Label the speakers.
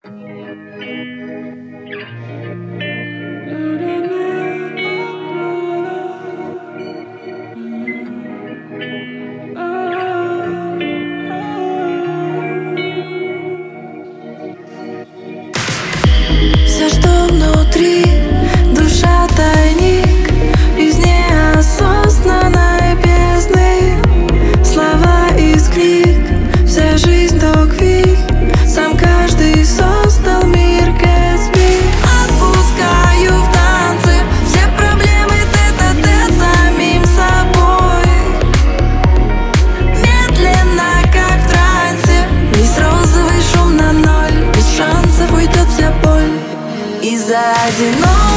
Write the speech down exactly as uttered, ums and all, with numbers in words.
Speaker 1: Все, что внутри, душа тайник из неосознанной бездны. Слова из книг, вся жизнь токвиль. Сам каждый создал мир Гэтсби. Отпускаю в танце все проблемы тет-а-тет с самим собой. Медленно, как в трансе, весь розовый шум на ноль. Без шансов уйдет вся боль из-за одиночества.